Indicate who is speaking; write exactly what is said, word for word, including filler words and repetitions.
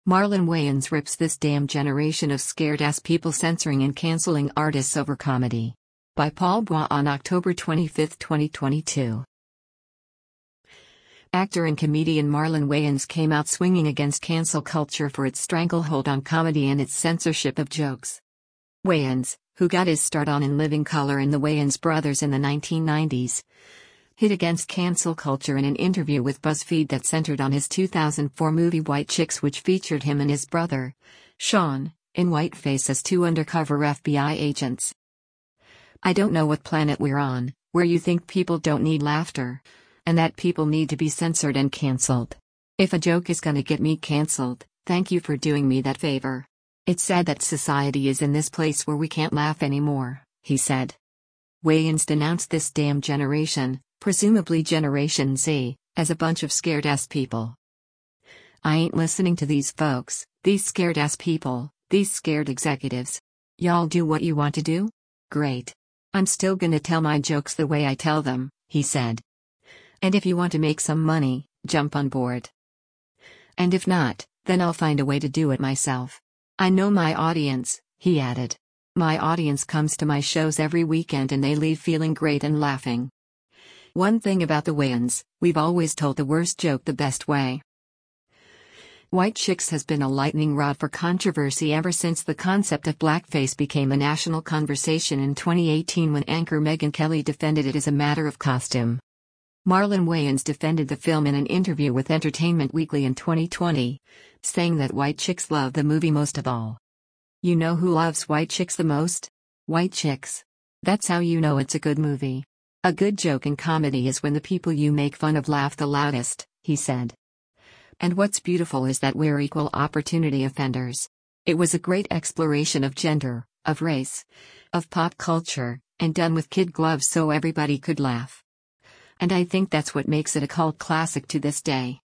Speaker 1: Marlon Wayans rips this damn generation of scared-ass people censoring and canceling artists over comedy. By Paul Bois on October twenty-fifth, twenty twenty-two. Actor and comedian Marlon Wayans came out swinging against cancel culture for its stranglehold on comedy and its censorship of jokes. Wayans, who got his start on In Living Color and the Wayans Brothers in the nineteen nineties, hit against cancel culture in an interview with BuzzFeed that centered on his two thousand four movie White Chicks, which featured him and his brother, Sean, in whiteface as two undercover F B I agents. "I don't know what planet we're on, where you think people don't need laughter, and that people need to be censored and cancelled. If a joke is gonna get me cancelled, thank you for doing me that favor. It's sad that society is in this place where we can't laugh anymore," he said. Wayans denounced this damn generation, presumably Generation Z, as a bunch of scared-ass people. "I ain't listening to these folks, these scared-ass people, these scared executives. Y'all do what you want to do? Great. I'm still gonna tell my jokes the way I tell them," he said. "And if you want to make some money, jump on board. And if not, then I'll find a way to do it myself. I know my audience," he added. "My audience comes to my shows every weekend and they leave feeling great and laughing. One thing about the Wayans, we've always told the worst joke the best way." White Chicks has been a lightning rod for controversy ever since the concept of blackface became a national conversation in twenty eighteen when anchor Megyn Kelly defended it as a matter of costume. Marlon Wayans defended the film in an interview with Entertainment Weekly in twenty twenty, saying that White Chicks love the movie most of all. "You know who loves White Chicks the most? White Chicks. That's how you know it's a good movie. A good joke in comedy is when the people you make fun of laugh the loudest," he said. "And what's beautiful is that we're equal opportunity offenders. It was a great exploration of gender, of race, of pop culture, and done with kid gloves so everybody could laugh. And I think that's what makes it a cult classic to this day."